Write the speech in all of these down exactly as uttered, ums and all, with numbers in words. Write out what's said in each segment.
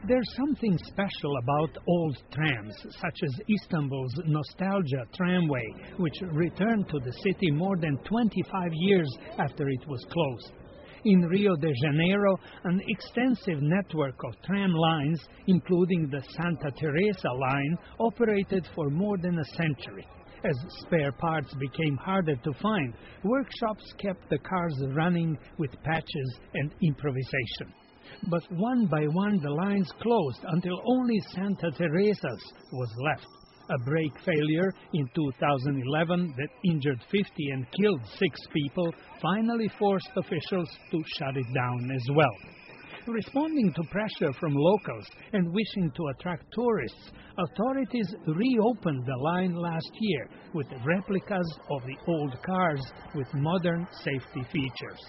There's something special about old trams, such as Istanbul's Nostalgia tramway, which returned to the city more than twenty-five years after it was closed. In Rio de Janeiro, an extensive network of tram lines, including the Santa Teresa line, operated for more than a century. As spare parts became harder to find, workshops kept the cars running with patches and improvisation. But one by one the lines closed until only Santa Teresa's was left. A brake failure in two thousand eleven that injured fifty and killed six people finally forced officials to shut it down as well. Responding to pressure from locals and wishing to attract tourists, authorities reopened the line last year with replicas of the old cars with modern safety features.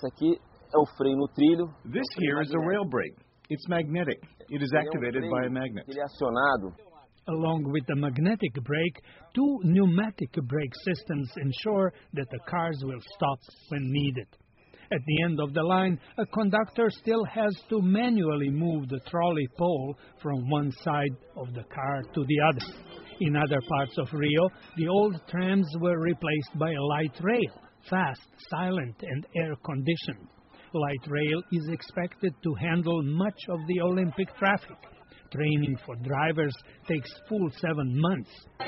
This here is a rail brake. It's magnetic. It is activated by a magnet. Along with the magnetic brake, two pneumatic brake systems ensure that the cars will stop when needed. At the end of the line, a conductor still has to manually move the trolley pole from one side of the car to the other. In other parts of Rio, the old trams were replaced by a light rail, fast, silent, and air-conditioned. Light rail is expected to handle much of the Olympic traffic. Training for drivers takes full seven months.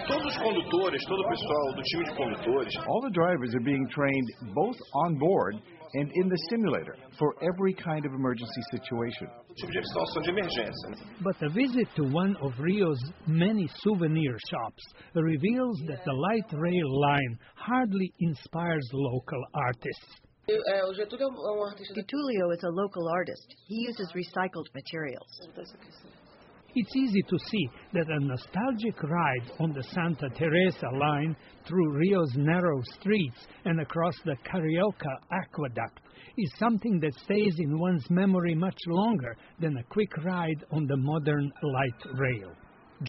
All the drivers are being trained both on board and in the simulator for every kind of emergency situation. But a visit to one of Rio's many souvenir shops reveals that the light rail line hardly inspires local artists. Getulio is a local artist. He uses recycled materials. It's easy to see that a nostalgic ride on the Santa Teresa line through Rio's narrow streets and across the Carioca aqueduct is something that stays in one's memory much longer than a quick ride on the modern light rail.